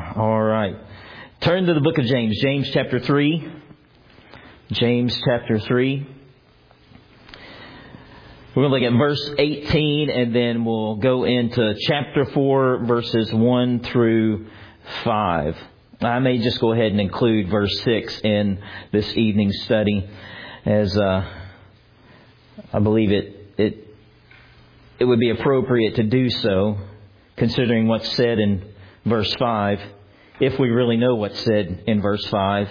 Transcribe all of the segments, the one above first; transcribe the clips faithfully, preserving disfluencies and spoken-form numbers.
All right. Turn to the book of James. James chapter three. James chapter three. We're going to look at verse eighteen and then we'll go into chapter four, verses one through five. I may just go ahead and include verse six in this evening's study, as uh, I believe it, it it would be appropriate to do so, considering what's said in verse five, if we really know what's said in verse five.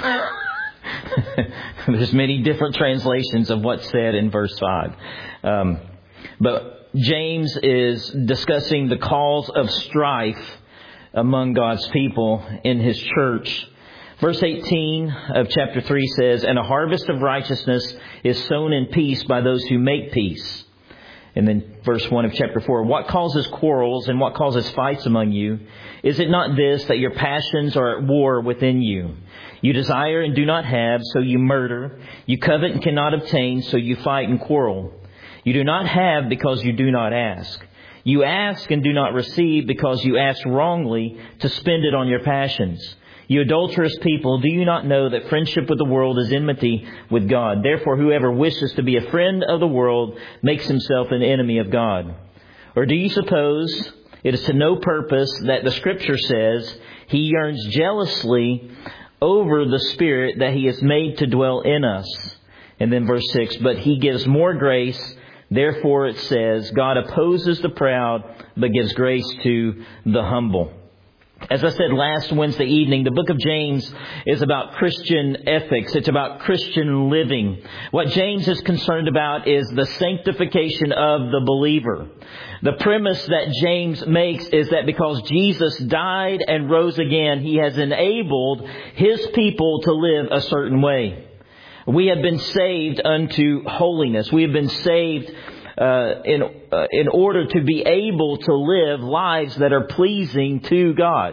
There's many different translations of what's said in verse five. Um, but James is discussing the cause of strife among God's people in His church. Verse eighteen of chapter three says, "And a harvest of righteousness is sown in peace by those who make peace." And then verse one of chapter four, "What causes quarrels and what causes fights among you? Is it not this, that your passions are at war within you? You desire and do not have, so you murder. You covet and cannot obtain, so you fight and quarrel. You do not have because you do not ask. You ask and do not receive because you ask wrongly to spend it on your passions. You adulterous people, do you not know that friendship with the world is enmity with God? Therefore, whoever wishes to be a friend of the world makes himself an enemy of God. Or do you suppose it is to no purpose that the Scripture says, He yearns jealously over the Spirit that He has made to dwell in us?" And then verse six, "But He gives more grace. Therefore it says, God opposes the proud, but gives grace to the humble." As I said last Wednesday evening, the book of James is about Christian ethics. It's about Christian living. What James is concerned about is the sanctification of the believer. The premise that James makes is that because Jesus died and rose again, He has enabled His people to live a certain way. We have been saved unto holiness. We have been saved Uh, in uh, in order to be able to live lives that are pleasing to God.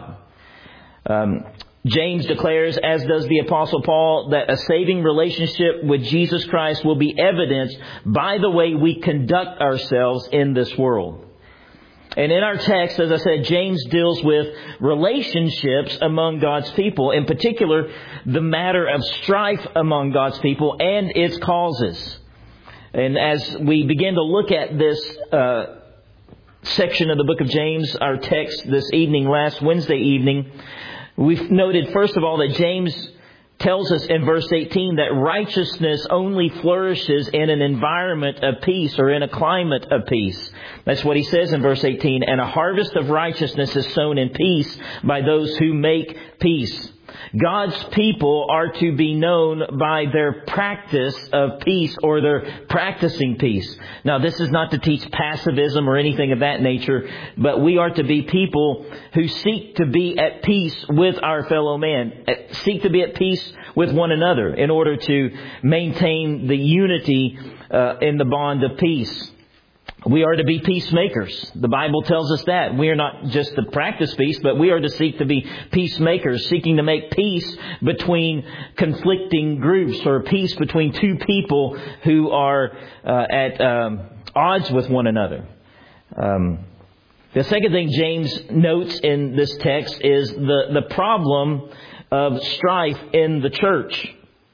Um, James declares, as does the Apostle Paul, that a saving relationship with Jesus Christ will be evidenced by the way we conduct ourselves in this world. And in our text, as I said, James deals with relationships among God's people, in particular, the matter of strife among God's people and its causes. And as we begin to look at this uh, section of the book of James, our text this evening, last Wednesday evening, we've noted, first of all, that James tells us in verse eighteen that righteousness only flourishes in an environment of peace or in a climate of peace. That's what he says in verse eighteen. "And a harvest of righteousness is sown in peace by those who make peace." God's people are to be known by their practice of peace, or their practicing peace. Now, this is not to teach pacifism or anything of that nature, but we are to be people who seek to be at peace with our fellow man, seek to be at peace with one another in order to maintain the unity uh, in the bond of peace. We are to be peacemakers. The Bible tells us that. We are not just to practice peace, but we are to seek to be peacemakers, seeking to make peace between conflicting groups, or peace between two people who are uh, at um, odds with one another. Um, the second thing James notes in this text is the, the problem of strife in the church.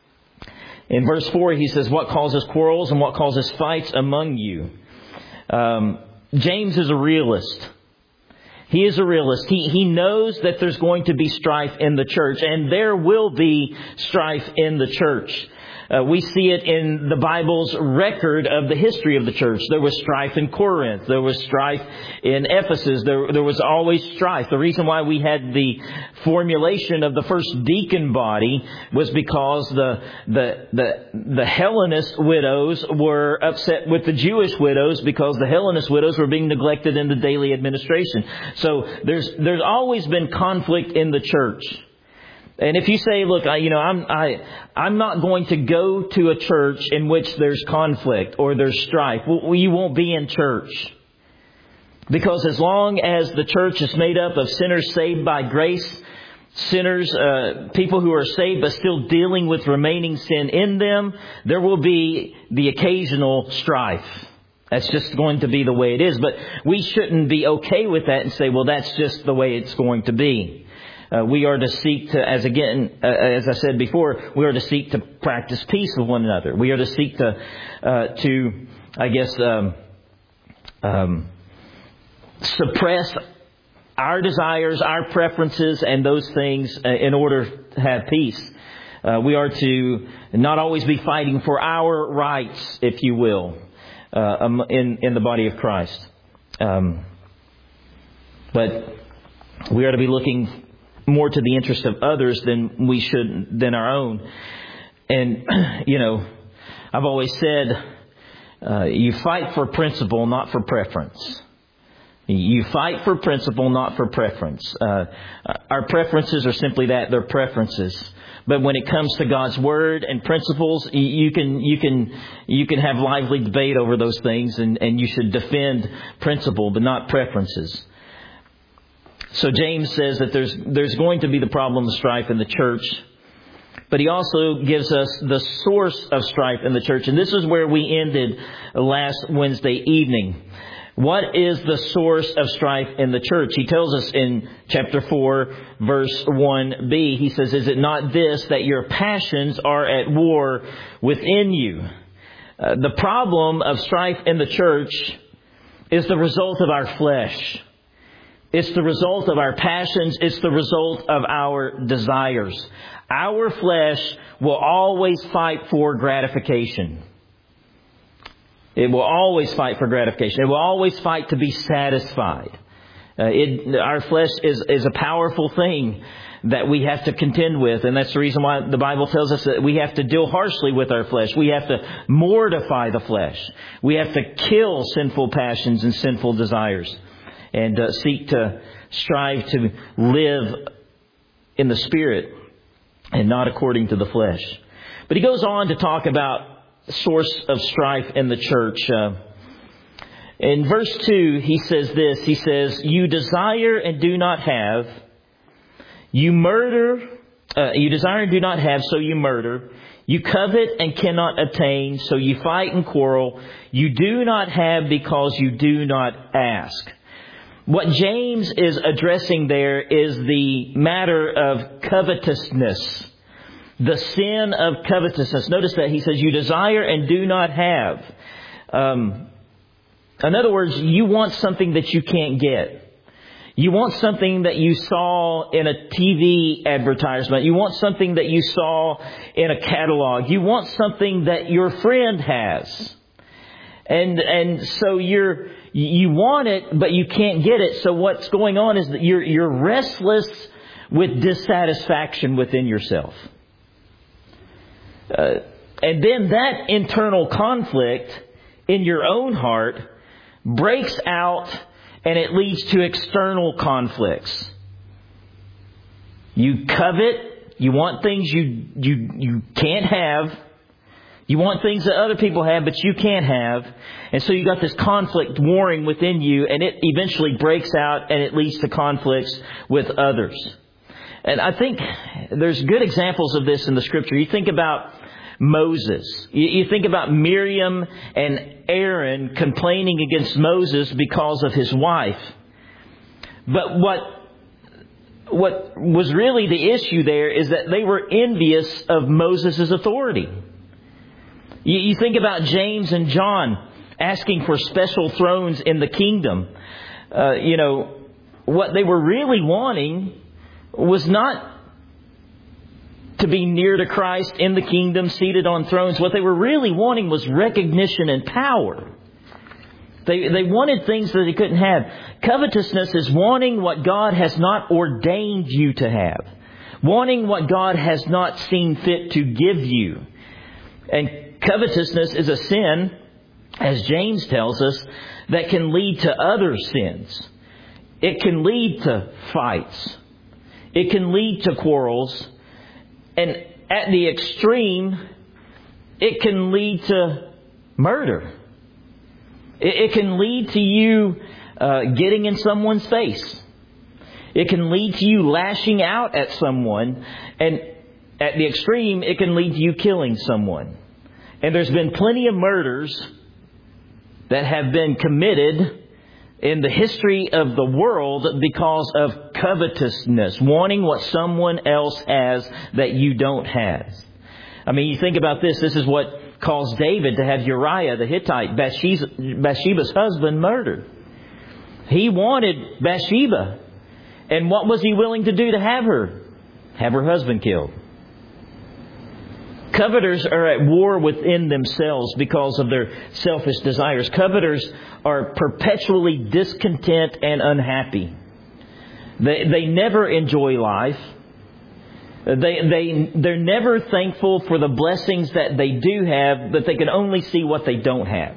In verse four, he says, "What causes quarrels and what causes fights among you?" Um, James is a realist. He is a realist. He, he knows that there's going to be strife in the church, and there will be strife in the church. Uh, we see it in the Bible's record of the history of the church. There was strife in Corinth. There was strife in Ephesus. There, there was always strife. The reason why we had the formulation of the first deacon body was because the the the, the Hellenist widows were upset with the Jewish widows because the Hellenist widows were being neglected in the daily administration. So there's there's always been conflict in the church. And if you say, look, I, you know, I'm I, I'm not going to go to a church in which there's conflict or there's strife, well, you won't be in church. Because as long as the church is made up of sinners saved by grace, sinners, uh, people who are saved but still dealing with remaining sin in them, there will be the occasional strife. That's just going to be the way it is. But we shouldn't be okay with that and say, well, that's just the way it's going to be. Uh, we are to seek to, as again, uh, as I said before, we are to seek to practice peace with one another. We are to seek to, uh, to, I guess, um, um, suppress our desires, our preferences, and those things uh, in order to have peace. Uh, we are to not always be fighting for our rights, if you will, uh, in in the body of Christ. Um, but we are to be looking more to the interest of others than we should than our own. And you know, I've always said, uh, you fight for principle, not for preference. You fight for principle, not for preference. Uh, our preferences are simply that, they're preferences. But when it comes to God's Word and principles, you can you can you can have lively debate over those things, and, and you should defend principle, but not preferences. So James says that there's there's going to be the problem of strife in the church, but he also gives us the source of strife in the church, and this is where we ended last Wednesday evening. What is the source of strife in the church? He tells us in chapter four, verse one b, he says, "Is it not this, that your passions are at war within you?" Uh, the problem of strife in the church is the result of our flesh. It's the result of our passions. It's the result of our desires. Our flesh will always fight for gratification. It will always fight for gratification. It will always fight to be satisfied. Uh, it, our flesh is, is a powerful thing that we have to contend with. And that's the reason why the Bible tells us that we have to deal harshly with our flesh. We have to mortify the flesh. We have to kill sinful passions and sinful desires. And uh, seek to strive to live in the Spirit and not according to the flesh. But he goes on to talk about source of strife in the church. Uh, in verse two, he says this. He says, "You desire and do not have. You murder. Uh, you desire and do not have, so you murder. You covet and cannot attain, so you fight and quarrel. You do not have because you do not ask." What James is addressing there is the matter of covetousness. The sin of covetousness. Notice that he says, you desire and do not have. Um, in other words, you want something that you can't get. You want something that you saw in a T V advertisement. You want something that you saw in a catalog. You want something that your friend has. And and so you're you want it, but you can't get it. So what's going on is that you're you're restless with dissatisfaction within yourself. Uh, and then that internal conflict in your own heart breaks out, and it leads to external conflicts. You covet, you want things you you you can't have. You want things that other people have, but you can't have. And so you got this conflict warring within you, and it eventually breaks out, and it leads to conflicts with others. And I think there's good examples of this in the Scripture. You think about Moses. You, you think about Miriam and Aaron complaining against Moses because of his wife. But what what was really the issue there is that they were envious of Moses' authority. You, you think about James and John asking for special thrones in the kingdom. Uh, you know, what they were really wanting was not to be near to Christ in the kingdom, seated on thrones. What they were really wanting was recognition and power. They they wanted things that they couldn't have. Covetousness is wanting what God has not ordained you to have. Wanting what God has not seen fit to give you. And covetousness is a sin, as James tells us, that can lead to other sins. It can lead to fights. It can lead to quarrels. And at the extreme, it can lead to murder. It, it can lead to you uh, getting in someone's face. It can lead to you lashing out at someone. And at the extreme, it can lead to you killing someone. And there's been plenty of murders that have been committed in the history of the world because of covetousness, wanting what someone else has that you don't have. I mean, you think about this. This is what caused David to have Uriah the Hittite, Bathsheba's husband, murdered. He wanted Bathsheba. And what was he willing to do to have her? Have her husband killed. Coveters are at war within themselves because of their selfish desires. Coveters are perpetually discontent and unhappy. They, they never enjoy life. They, they, they're never thankful for the blessings that they do have, but they can only see what they don't have.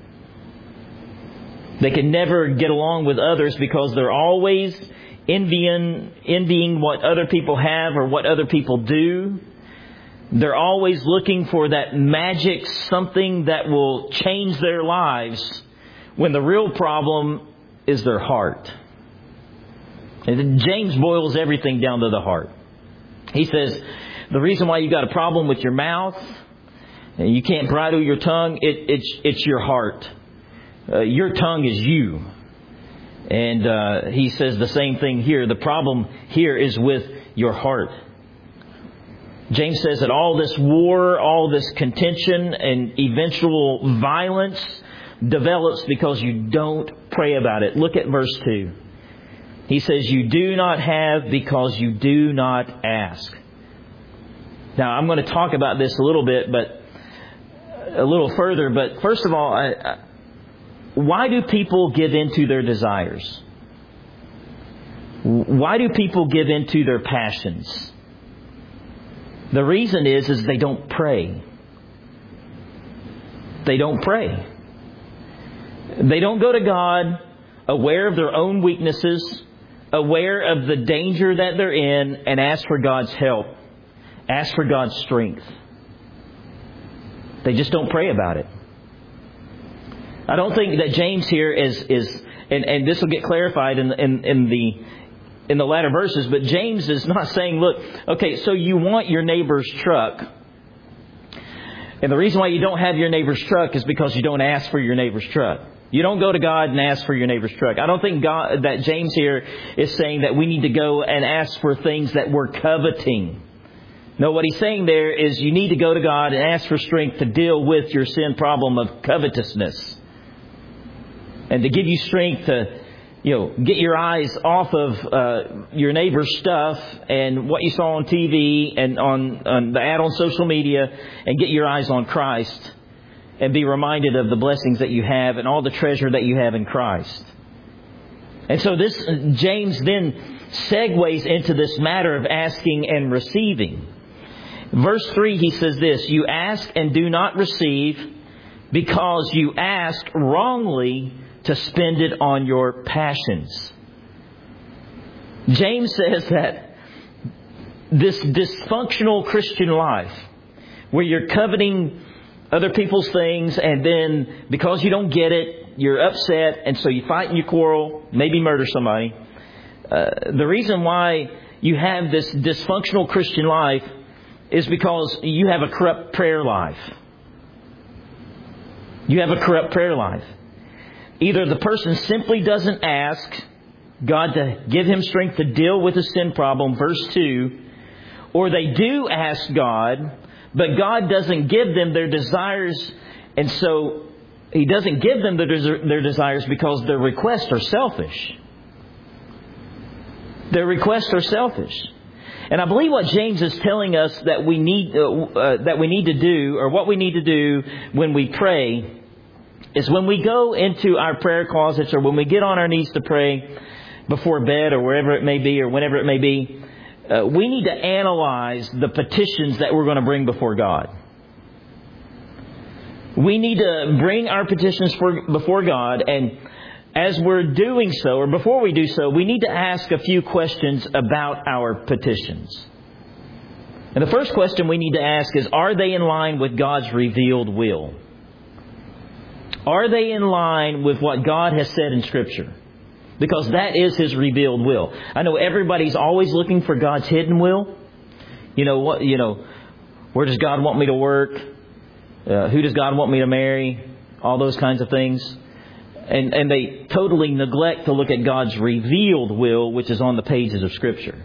They can never get along with others because they're always envying, envying what other people have or what other people do. They're always looking for that magic something that will change their lives when the real problem is their heart. And James boils everything down to the heart. He says, the reason why you got a problem with your mouth, and you can't bridle your tongue, it, it's, it's your heart. Uh, your tongue is you. And uh, he says the same thing here. The problem here is with your heart. James says that all this war, all this contention and eventual violence develops because you don't pray about it. Look at verse two. He says, you do not have because you do not ask. Now, I'm going to talk about this a little bit, but a little further. But first of all, I, I, why do people give into their desires? Why do people give into their passions? The reason is, is they don't pray. They don't pray. They don't go to God aware of their own weaknesses, aware of the danger that they're in, and ask for God's help. Ask for God's strength. They just don't pray about it. I don't think that James here is, is and, and this will get clarified in, in, in the in the latter verses, but James is not saying, look, okay, so you want your neighbor's truck. And the reason why you don't have your neighbor's truck is because you don't ask for your neighbor's truck. You don't go to God and ask for your neighbor's truck. I don't think God, that James here is saying that we need to go and ask for things that we're coveting. No, what he's saying there is you need to go to God and ask for strength to deal with your sin problem of covetousness. And to give you strength to, you know, get your eyes off of uh, your neighbor's stuff and what you saw on T V and on, on the ad on social media, and get your eyes on Christ and be reminded of the blessings that you have and all the treasure that you have in Christ. And so this, James then segues into this matter of asking and receiving. Verse three, he says this, you ask and do not receive because you ask wrongly to spend it on your passions. James says that this dysfunctional Christian life, where you're coveting other people's things, and then because you don't get it, you're upset, and so you fight and you quarrel, maybe murder somebody. Uh, the reason why you have this dysfunctional Christian life is because you have a corrupt prayer life. You have a corrupt prayer life. Either the person simply doesn't ask God to give him strength to deal with his sin problem, verse two, or they do ask God, but God doesn't give them their desires, and so He doesn't give them their, their desires because their requests are selfish. Their requests are selfish. And I believe what James is telling us that we need uh, uh, that we need to do, or what we need to do when we pray, is when we go into our prayer closets, or when we get on our knees to pray before bed, or wherever it may be, or whenever it may be, uh, we need to analyze the petitions that we're going to bring before God. We need to bring our petitions for, before God, and as we're doing so, or before we do so, we need to ask a few questions about our petitions. And the first question we need to ask is, are they in line with God's revealed will? Are they in line with what God has said in Scripture? Because that is His revealed will. I know everybody's always looking for God's hidden will. You know what? You know, where does God want me to work? Uh, who does God want me to marry? All those kinds of things. And, and they totally neglect to look at God's revealed will, which is on the pages of Scripture.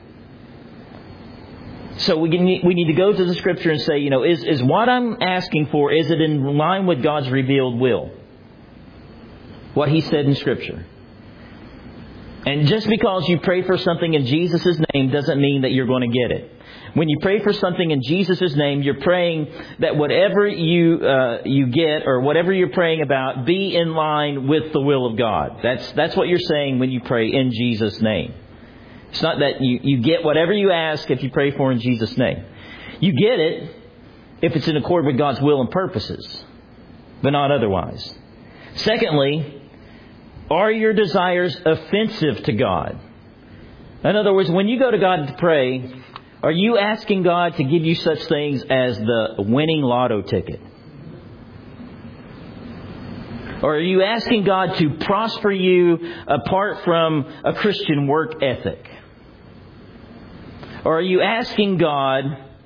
So we need, we need to go to the Scripture and say, you know, is, is what I'm asking for, is it in line with God's revealed will? What He said in Scripture. And just because you pray for something in Jesus' name doesn't mean that you're going to get it. When you pray for something in Jesus' name, you're praying that whatever you uh, you get or whatever you're praying about be in line with the will of God. That's that's what you're saying when you pray in Jesus' name. It's not that you, you get whatever you ask if you pray for in Jesus' name. You get it if it's in accord with God's will and purposes, but not otherwise. Secondly, are your desires offensive to God? In other words, when you go to God to pray, are you asking God to give you such things as the winning lotto ticket? Or are you asking God to prosper you apart from a Christian work ethic? Or are you asking God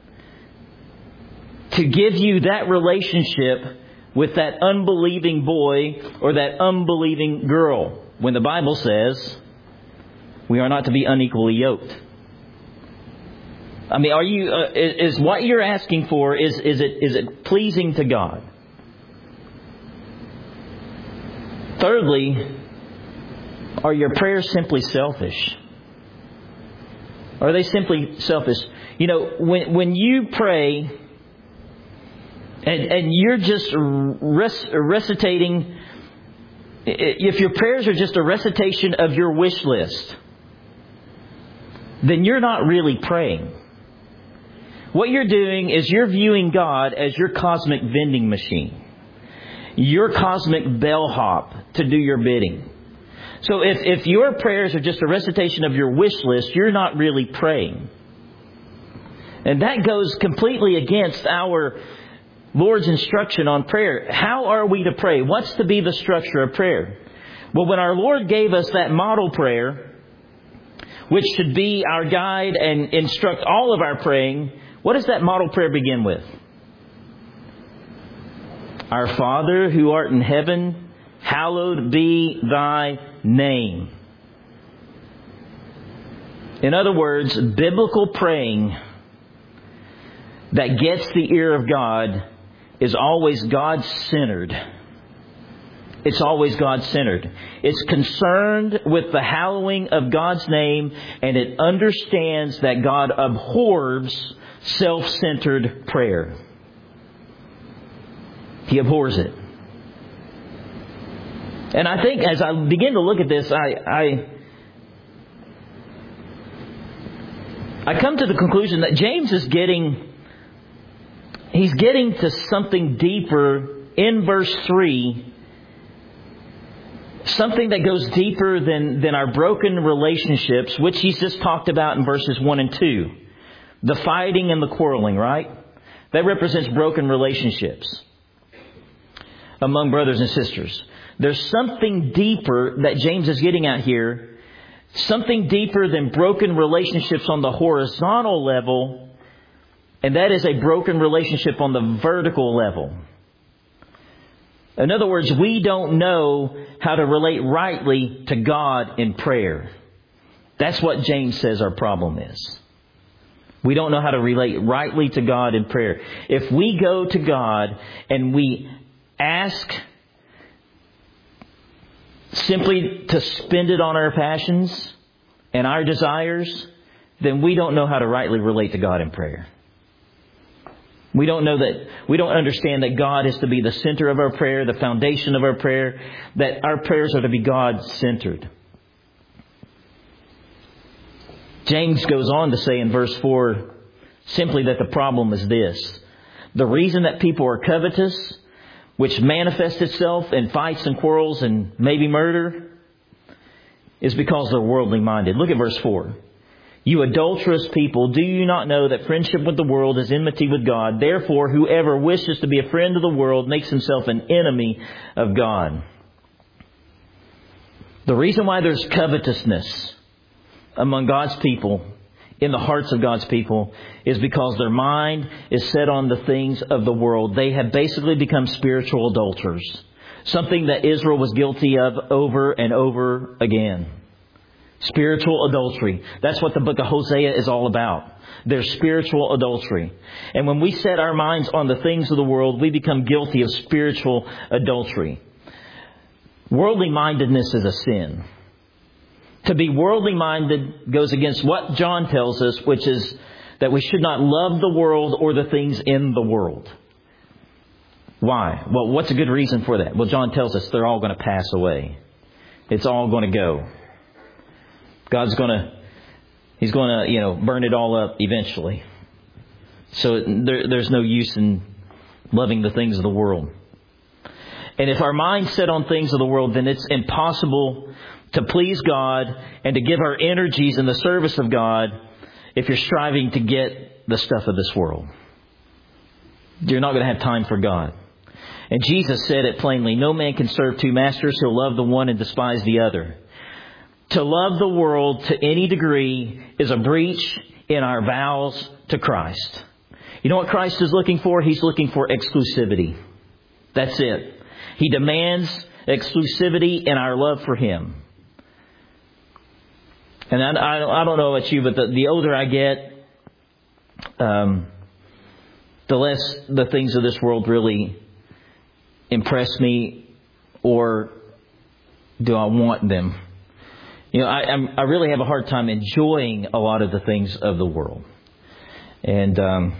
to give you that relationship with that unbelieving boy or that unbelieving girl, when the Bible says we are not to be unequally yoked? I mean, are you uh, is, is what you're asking for, is is it is it pleasing to God? Thirdly, are your prayers simply selfish? Are they simply selfish? You know, when when you pray and, and you're just rec- recitating, if your prayers are just a recitation of your wish list, then you're not really praying. What you're doing is you're viewing God as your cosmic vending machine, your cosmic bellhop to do your bidding. So if, if your prayers are just a recitation of your wish list, you're not really praying. And that goes completely against our Lord's instruction on prayer. How are we to pray? What's to be the structure of prayer? Well, when our Lord gave us that model prayer, which should be our guide and instruct all of our praying, what does that model prayer begin with? Our Father who art in heaven, hallowed be thy name. In other words, biblical praying that gets the ear of God is always God-centered. It's always God-centered. It's concerned with the hallowing of God's name, and it understands that God abhors self-centered prayer. He abhors it. And I think as I begin to look at this, I, I I come to the conclusion that James is getting he's getting to something deeper in verse three, something that goes deeper than, than our broken relationships, which he's just talked about in verses one and two. The fighting and the quarreling, right? That represents broken relationships among brothers and sisters. There's something deeper that James is getting at here. Something deeper than broken relationships on the horizontal level. And that is a broken relationship on the vertical level. In other words, we don't know how to relate rightly to God in prayer. That's what James says our problem is. We don't know how to relate rightly to God in prayer. If we go to God and we ask simply to spend it on our passions and our desires, then we don't know how to rightly relate to God in prayer. We don't know that, we don't understand that God is to be the center of our prayer, the foundation of our prayer, that our prayers are to be God-centered. James goes on to say in verse four simply that the problem is this. The reason that people are covetous, which manifests itself in fights and quarrels and maybe murder, is because they're worldly minded. Look at verse four. You adulterous people, do you not know that friendship with the world is enmity with God? Therefore, whoever wishes to be a friend of the world makes himself an enemy of God. The reason why there's covetousness among God's people, in the hearts of God's people, is because their mind is set on the things of the world. They have basically become spiritual adulterers. Something that Israel was guilty of over and over again. Spiritual adultery. That's what the book of Hosea is all about. There's spiritual adultery. And when we set our minds on the things of the world, we become guilty of spiritual adultery. Worldly mindedness is a sin. To be worldly minded goes against what John tells us, which is that we should not love the world or the things in the world. Why? Well, what's a good reason for that? Well, John tells us they're all going to pass away. It's all going to go. God's going to, He's going to, you know, burn it all up eventually. So there, there's no use in loving the things of the world. And if our mind's set on things of the world, then it's impossible to please God and to give our energies in the service of God if you're striving to get the stuff of this world. You're not going to have time for God. And Jesus said it plainly, no man can serve two masters. He'll love the one and despise the other. To love the world to any degree is a breach in our vows to Christ. You know what Christ is looking for? He's looking for exclusivity. That's it. He demands exclusivity in our love for Him. And I, I, I don't know about you, but the, the older I get, um, the less the things of this world really impress me, or do I want them? You know, I, I'm, I really have a hard time enjoying a lot of the things of the world, and um,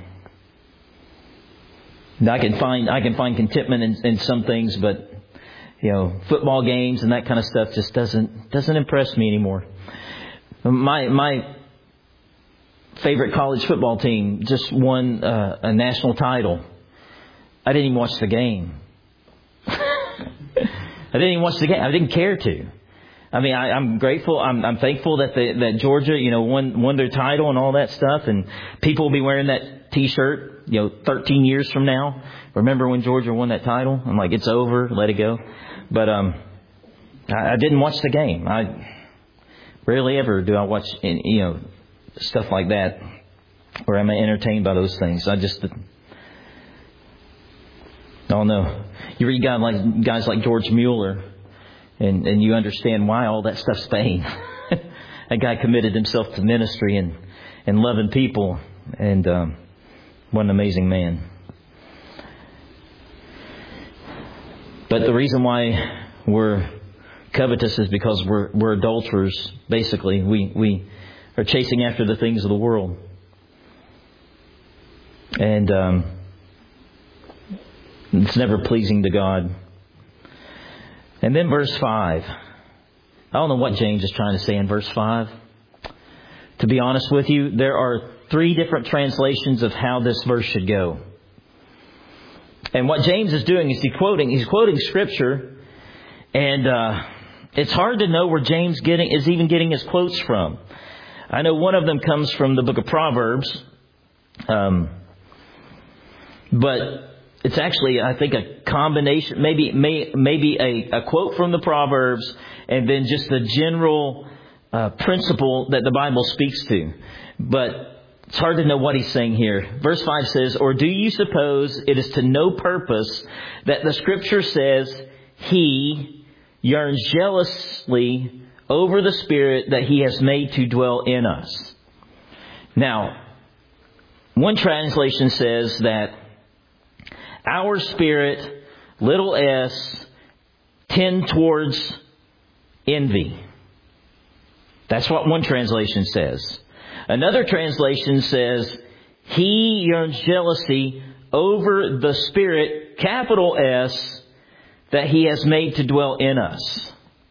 I can find I can find contentment in, in some things, but you know, football games and that kind of stuff just doesn't doesn't impress me anymore. My my favorite college football team just won uh, a national title. I didn't even watch the game. I didn't even watch the game. I didn't care to. I mean, I, I'm grateful. I'm, I'm thankful that the, that Georgia, you know, won won their title and all that stuff. And people will be wearing that T-shirt, you know, thirteen years from now. Remember when Georgia won that title? I'm like, it's over. Let it go. But um, I, I didn't watch the game. I rarely ever do I watch, you know, stuff like that, or am I entertained by those things? I just don't know. You read guys like guys like George Mueller, and, and you understand why all that stuff's vain. That guy committed himself to ministry and, and loving people, and um, what an amazing man. But the reason why we're covetous is because we're we're adulterers. Basically, we we are chasing after the things of the world, and um, it's never pleasing to God. And then verse five. I don't know what James is trying to say in verse five. To be honest with you, there are three different translations of how this verse should go. And what James is doing is he quoting he's quoting Scripture, and uh, it's hard to know where James getting is even getting his quotes from. I know one of them comes from the book of Proverbs, um, but it's actually, I think, a combination, maybe may, maybe a, a quote from the Proverbs, and then just the general uh, principle that the Bible speaks to. But it's hard to know what he's saying here. Verse five says, "Or do you suppose it is to no purpose that the Scripture says, He yearns jealously over the Spirit that He has made to dwell in us?" Now, one translation says that our spirit, little s, tend towards envy. That's what one translation says. Another translation says, He yearns jealousy over the Spirit, capital S, that He has made to dwell in us.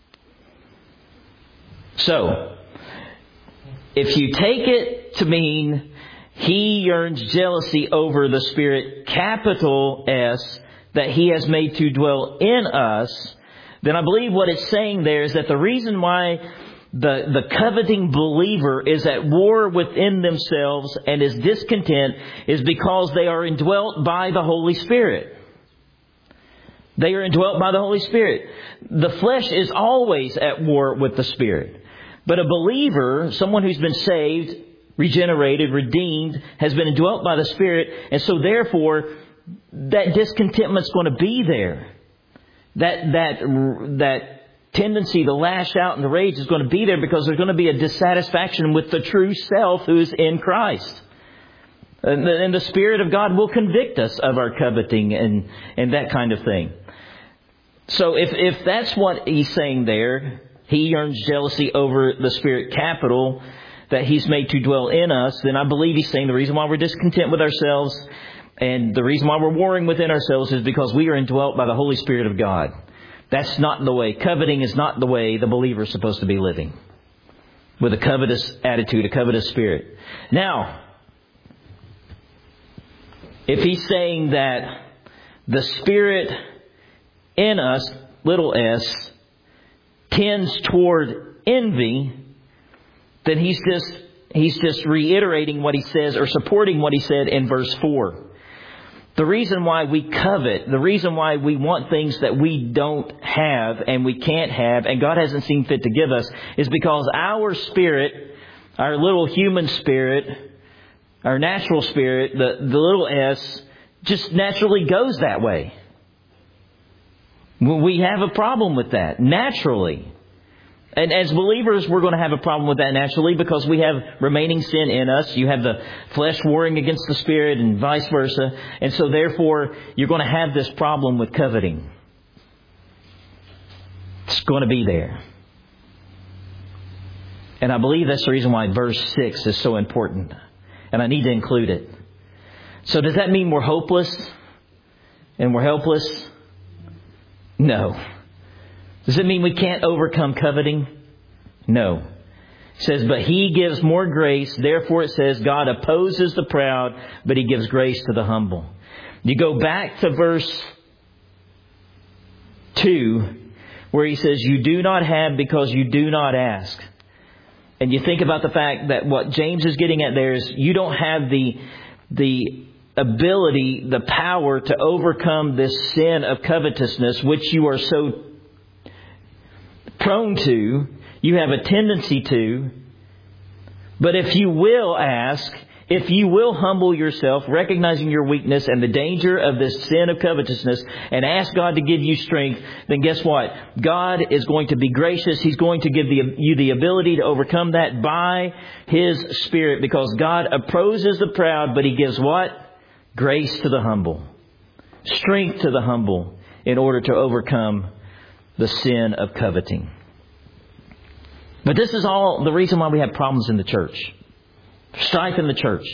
So, if you take it to mean He yearns jealousy over the Spirit, capital S, that He has made to dwell in us, then I believe what it's saying there is that the reason why the, the coveting believer is at war within themselves and is discontent is because they are indwelt by the Holy Spirit. They are indwelt by the Holy Spirit. The flesh is always at war with the Spirit. But a believer, someone who's been saved, regenerated, redeemed, has been indwelt by the Spirit, and so therefore that discontentment's going to be there. that that that tendency to lash out and to rage is going to be there because there's going to be a dissatisfaction with the true self who is in Christ. And the, and the Spirit of God will convict us of our coveting and, and that kind of thing. So if, if that's what he's saying there, he yearns jealousy over the Spirit capital that he's made to dwell in us, then I believe he's saying the reason why we're discontent with ourselves and the reason why we're warring within ourselves is because we are indwelt by the Holy Spirit of God. That's not the way. Coveting is not the way the believer is supposed to be living. With a covetous attitude, a covetous spirit. Now, if he's saying that the Spirit in us, little s, tends toward envy, then he's just he's just reiterating what he says or supporting what he said in verse four. The reason why we covet, the reason why we want things that we don't have and we can't have and God hasn't seen fit to give us is because our spirit, our little human spirit, our natural spirit, the, the little s, just naturally goes that way. We have a problem with that, naturally. And as believers, we're going to have a problem with that naturally because we have remaining sin in us. You have the flesh warring against the Spirit and vice versa. And so therefore, you're going to have this problem with coveting. It's going to be there. And I believe that's the reason why verse six is so important. And I need to include it. So does that mean we're hopeless and we're helpless? No. Does it mean we can't overcome coveting? No. It says, but He gives more grace. Therefore it says, God opposes the proud, but He gives grace to the humble. You go back to verse two, where He says, you do not have because you do not ask. And you think about the fact that what James is getting at there is you don't have the, the ability, the power to overcome this sin of covetousness, which you are so prone to, you have a tendency to. But if you will ask, if you will humble yourself, recognizing your weakness and the danger of this sin of covetousness, and ask God to give you strength, then guess what? God is going to be gracious. He's going to give the, you the ability to overcome that by His Spirit, because God opposes the proud, but He gives what? Grace to the humble. Strength to the humble in order to overcome the sin of coveting. But this is all the reason why we have problems in the church. Strife in the church.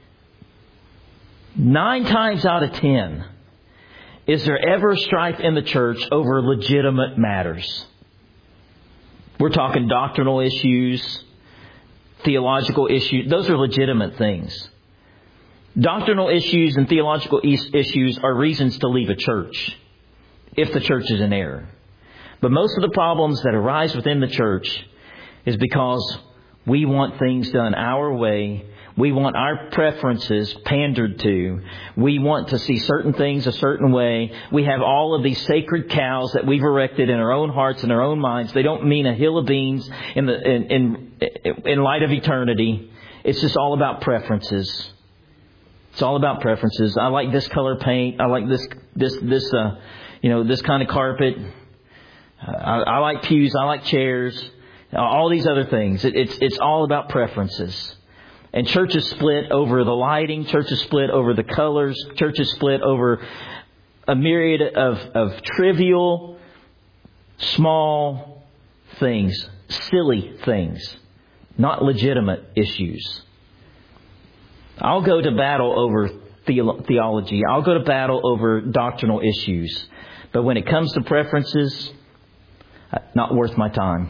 Nine times out of ten, is there ever strife in the church over legitimate matters? We're talking doctrinal issues, theological issues. Those are legitimate things. Doctrinal issues and theological issues are reasons to leave a church if the church is in error. But most of the problems that arise within the church is because we want things done our way. We want our preferences pandered to. We want to see certain things a certain way. We have all of these sacred cows that we've erected in our own hearts and our own minds. They don't mean a hill of beans in the in in, in light of eternity. It's just all about preferences. It's all about preferences. I like this color paint. I like this this this uh, you know this kind of carpet. I, I like pews. I like chairs. All these other things. It, it's it's all about preferences. And churches split over the lighting. Churches split over the colors. Churches split over a myriad of, of trivial, small things. Silly things. Not legitimate issues. I'll go to battle over theolo- theology. I'll go to battle over doctrinal issues. But when it comes to preferences, not worth my time.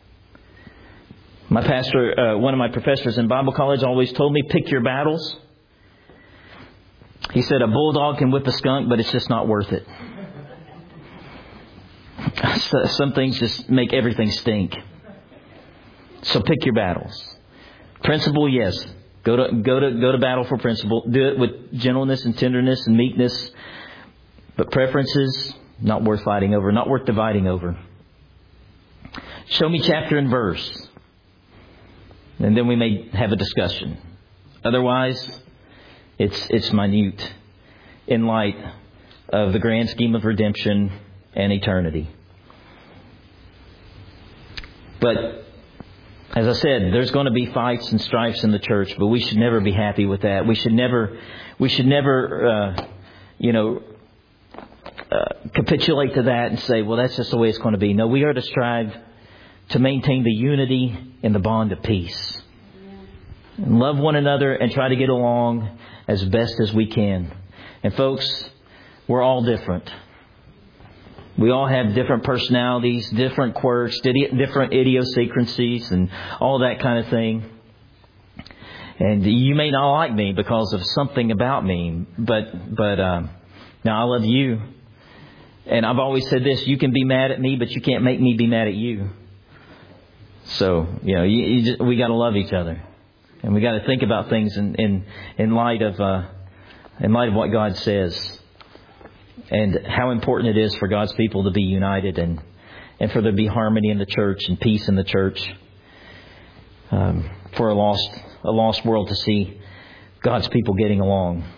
My pastor, uh, one of my professors in Bible college always told me, pick your battles. He said a bulldog can whip a skunk, but it's just not worth it. So some things just make everything stink. So pick your battles. Principle, yes. Go to go to go to battle for principle. Do it with gentleness and tenderness and meekness. But preferences, not worth fighting over, not worth dividing over. Show me chapter and verse. And then we may have a discussion. Otherwise, it's it's minute in light of the grand scheme of redemption and eternity. But as I said, there's going to be fights and strifes in the church, but we should never be happy with that. We should never, we should never, uh, you know, uh, capitulate to that and say, well, that's just the way it's going to be. No, we are to strive to maintain the unity and the bond of peace. And love one another and try to get along as best as we can. And folks, we're all different. We all have different personalities, different quirks, different idiosyncrasies, and all that kind of thing. And you may not like me because of something about me, but but um, now I love you. And I've always said this: you can be mad at me, but you can't make me be mad at you. So you know, you, you just, we got to love each other, and we got to think about things in in, in light of uh, in light of what God says. And how important it is for God's people to be united and, and for there to be harmony in the church and peace in the church. Um, for a lost a lost world to see God's people getting along.